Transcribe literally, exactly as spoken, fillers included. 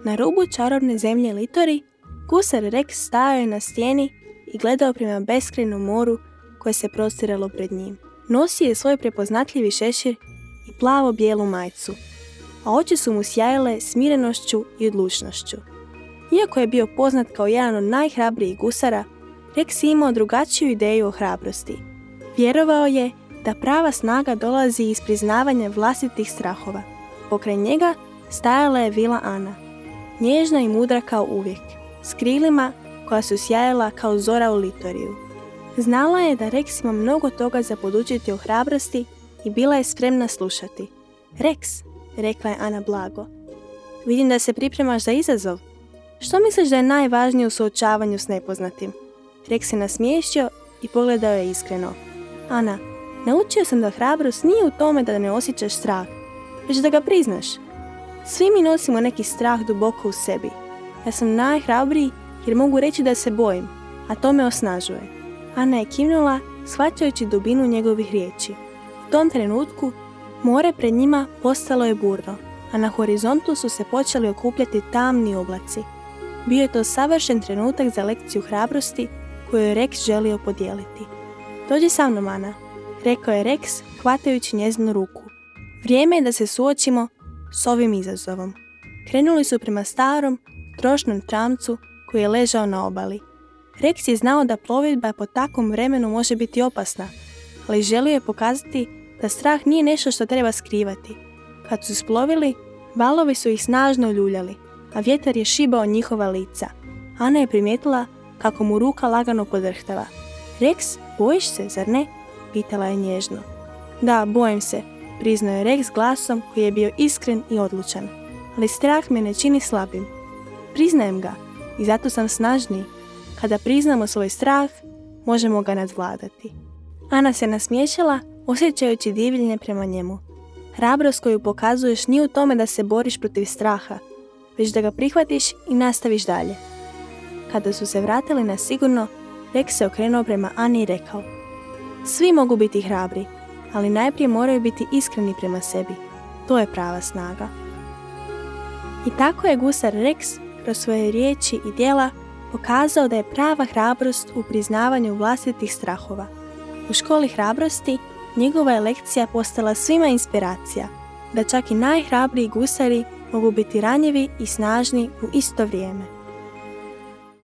Na rubu čarobne zemlje Litori, gusar Rex stajao je na stijeni i gledao prema beskrajnom moru koje se prostiralo pred njim. Nosio je svoj prepoznatljivi šešir i plavo-bijelu majicu, a oči su mu sjajile smirenošću i odlučnošću. Iako je bio poznat kao jedan od najhrabrijih gusara, Rex je imao drugačiju ideju o hrabrosti. Vjerovao je da prava snaga dolazi iz priznavanja vlastitih strahova. Pokraj njega stajala je vila Ana, nježna i mudra kao uvijek, s krilima koja su sjajala kao zora u Litoriju. Znala je da Rex ima mnogo toga za podučiti o hrabrosti i bila je spremna slušati. Rex, rekla je Ana blago, vidim da se pripremaš za izazov. Što misliš da je najvažnije u suočavanju s nepoznatim? Rex se nasmiješio i pogledao je iskreno. Ana, naučio sam da hrabrost nije u tome da ne osjećaš strah, već da ga priznaš. Svi mi nosimo neki strah duboko u sebi. Ja sam najhrabriji jer mogu reći da se bojim, a to me osnažuje. Ana je kivnula, shvaćajući dubinu njegovih riječi. U tom trenutku more pred njima postalo je burno, a na horizontu su se počeli okupljati tamni oblaci. Bio je to savršen trenutak za lekciju hrabrosti koju je Rex želio podijeliti. Dođi sa mnom, Ana, rekao je Rex, hvatajući njezinu ruku. Vrijeme je da se suočimo s ovim izazovom. Krenuli su prema starom, trošnom tramcu koji je ležao na obali. Rex je znao da plovidba po takvom vremenu može biti opasna, ali želio je pokazati da strah nije nešto što treba skrivati. Kad su splovili, valovi su ih snažno ljuljali, a vjetar je šibao njihova lica. Ana je primijetila kako mu ruka lagano podrhtava. Rex, bojiš se, zar ne? Pitala je nježno. Da, bojim se, priznao je Rex glasom koji je bio iskren i odlučan. Ali strah me ne čini slabim. Priznajem ga i zato sam snažniji. Kada priznamo svoj strah, možemo ga nadvladati. Ana se nasmiješala, osjećajući divljenje prema njemu. Hrabrost koju pokazuješ nije u tome da se boriš protiv straha, već da ga prihvatiš i nastaviš dalje. Kada su se vratili na sigurno, Rex se okrenuo prema Ani i rekao: svi mogu biti hrabri, ali najprije moraju biti iskreni prema sebi. To je prava snaga. I tako je gusar Rex kroz svoje riječi i djela pokazao da je prava hrabrost u priznavanju vlastitih strahova. U školi hrabrosti njegova je lekcija postala svima inspiracija, da čak i najhrabriji gusari mogu biti ranjivi i snažni u isto vrijeme.